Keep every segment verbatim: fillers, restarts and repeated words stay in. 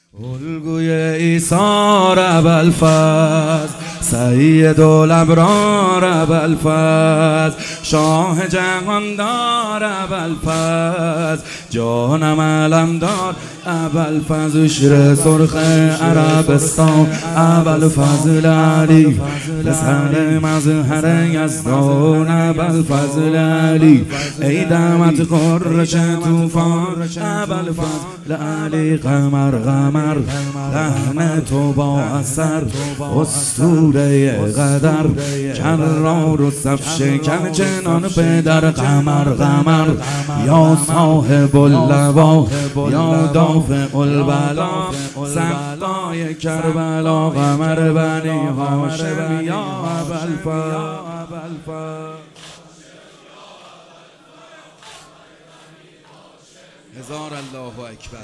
الگوی ایثار ابوالفضل سید الابرار ابوالفضل شاه جهاندار ابوالفضل جانم علمدار ابوالفضل شیر سرخ عربستان ابوالفضل علی پسر مظهر یزدان ابوالفضل علی ای دمت قرش طوفان ابوالفضل علی قمر قمر لحن تو با اثر اسطوره قدر کرار و صف شکن چنان پدر قمر قمر یا صاحب اللوا یا دافع البلا سقای کربلا قمر بنی هاشم یا ابوالفضل هزار الله اکبر.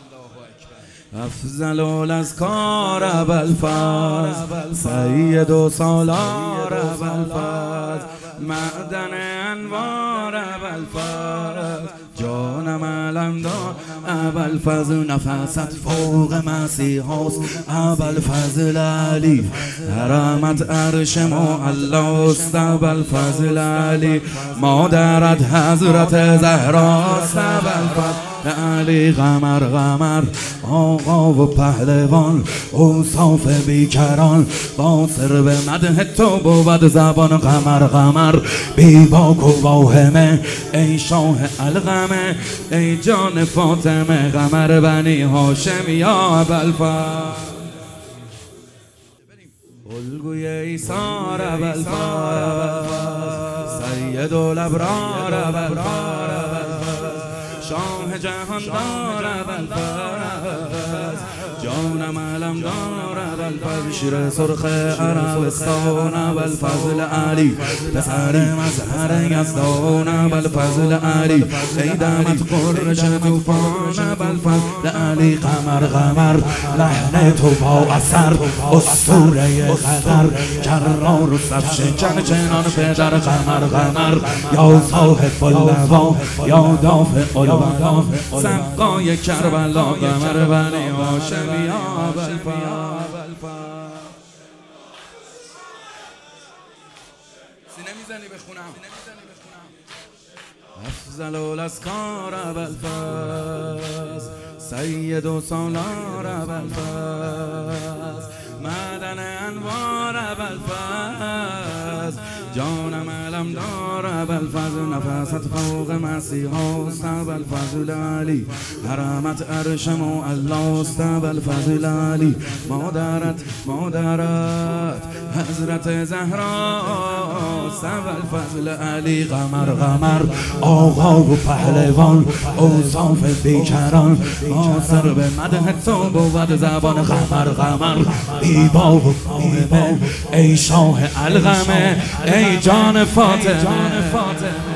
افضل الاذکار ابوالفضل سید و سالار ابوالفضل معدن انوار ابوالفضل جانم علمدار ابوالفضل نفست فوق مسیحاست ابوالفضل علی حرمت عرش معلا است ابوالفضل علی مادرت حضرت زهراست ابوالفضل علی قمر قمر آقا و پهلوان اوصاف بیکران با سر به مدح تو بود زبان قمر قمر بی باک و واهمه ای شاه القمه ای جان فاطمه قمر بنی هاشم یا ابوالفضل الگوی ایثار ابوالفضل سید الابرار ابوالفضل شاه جهاندار ابوالفضل جانم علمدار ابوالفضل شیر سرخ عربستان ابوالفضل علی پسر مظهر یزدان ابوالفضل علی ای دمت قرش طوفان ابوالفضل علی قمر قمر لحن تو با اثر اسطوره قدر کرار و صف شکن چنان پدر قمر قمر یا صاحب اللوا یا دافع البلا سقای کربلا قمر بنی هاشم یا ابوالفضل. سینه میزنی بخونم. افضل الاذکار ابوالفضل سید و سالار ابوالفضل معدن انوار ابوالفضل جانم علمدار ابوالفضل نفست فوق مسیحاست ابوالفضل علی حرمت عرش معلا است ابوالفضل علی مادرت مادرت حضرت زهراست ابوالفضل علی قمر قمر آقا و پهلوان اوصاف بیکران آثر به مدح تو بود زبان قمر قمر بی باک و واهمه ای شاه القمه ای جان فاطمه